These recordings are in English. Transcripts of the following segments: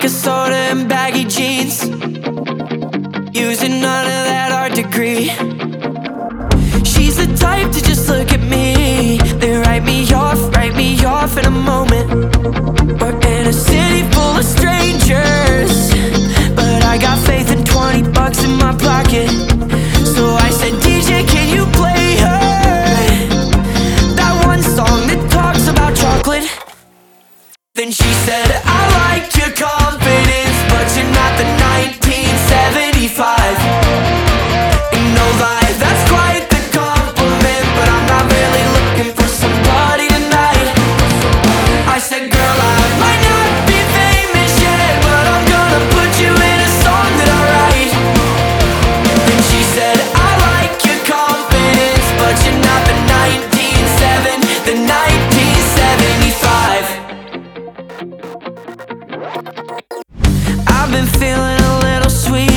vodka soda and baggy jeans, using none of that art degree. She's the type to just look at me, then write me off in a moment. We're in a city full of strangers, but I got faith in 20 bucks in my pocket. So I said, DJ, can you play her that one song that talks about chocolate? Then she said, I like your confidence, but you're not the 1975. Ain't no lie, that's quite the compliment, but I'm not really looking for somebody tonight. I said, girl, I might not be famous yet, but I'm gonna put you in a song that I write. Then she said, I like your confidence, but you're not the 1975. I've been feeling a little sweet.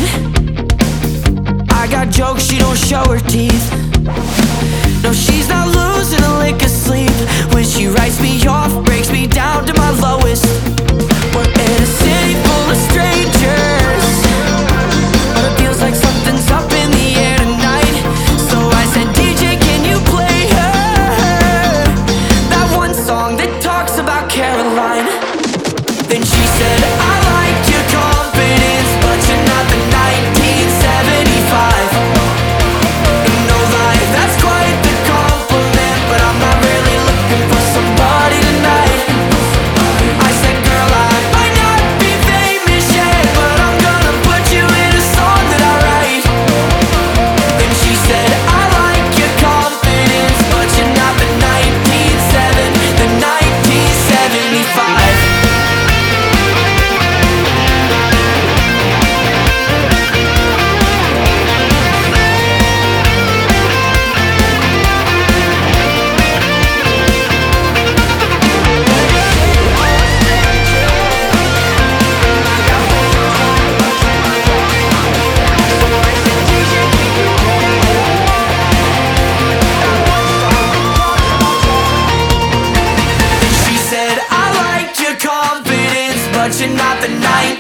I got jokes, she don't show her teeth. No, she's not losing a lick of sleep. When she writes me off, breaks me down to my lowest. We're in a city full of strangers, but it feels like something's up in the air tonight. So I said, DJ, can you play her that one song that talks about Caroline? Then she said, I like your confidence, but you're not the 1975. Ain't no lie, that's quite the compliment, but I'm not really looking for somebody tonight. I said, girl, I might not be famous yet, but I'm gonna put you in a song that I write. Then she said, I like your confidence, but you're not the 1975. She said, I like your confidence, but you're not the 1975.